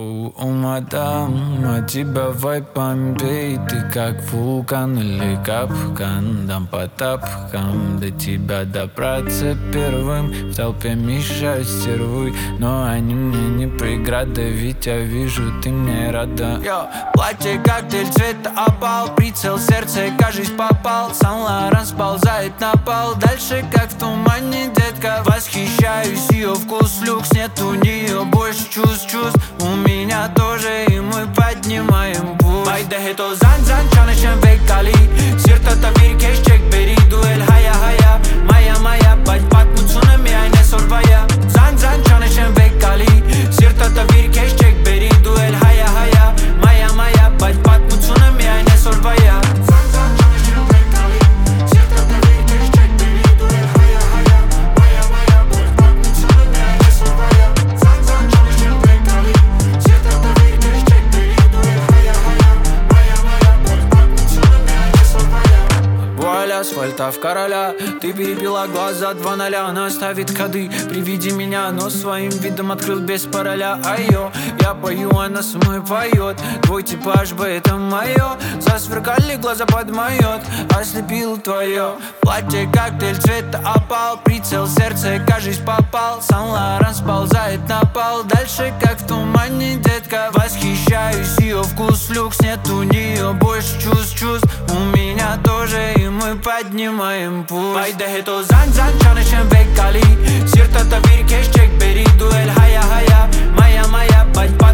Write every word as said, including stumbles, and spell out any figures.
У мадам, от тебя вайп бомбей. Ты как вулкан или капкан. Дам по тапкам, до тебя добраться первым. В толпе мешают стервы, но они мне не преграда. Ведь я вижу, ты мне рада. Йо, платье коктейль цвета опал. Прицел сердце, кажись, попал. Сан-Лоран сползает на пол. Дальше как в тумане, детка. Восхищаюсь ее вкус, люкс. Нет у нее больше чувств, чувств. У меня тоже, и мы поднимаем пульс. Haydi heto zan zan çalışan bekali. Sirtata bir keşçek beri. Duel haya haya. Maya maya. Bać pat mutsuna mi ayne sorvaya. Zan zan çalışan bekali. Sirtata bir keşçek beri. Duel haya haya. Maya maya. Bać pat mutsuna mi ayne sorvaya. Zan zan çalışan bekali. Sirtata bir keşçek beri. Duel haya haya. Maya maya. Bać pat mutsuna mi ayne sorvaya. Zan zan çalışan bekali. Sirtata bir keşçek beri. Duel haya haya. Maya maya. Bać pat mutsuna mi ayne sorvaya. Вуаля, асфальта в короля. Ты перепила глаза два ноля. Она ставит ходы при виде меня, но своим видом открыл без пароля. Айо, я пою, она со мной поет. Твой типаж бы это мое. Засверкали глаза под майот. Ослепил твое платье, коктейль цвета опал. Прицел сердце, кажись, попал. Сан-Лоран сползает на пол. Дальше как в тумане, детка. Восхищаюсь ее вкус, люкс. Нет у нее больше чувств, чувств. У меня тоже, и мы поднимаем пульс. Haydi heto zan zan çalışan bekali. Sirtata bir keşçek beri. Duel haya haya. Maya maya. Bać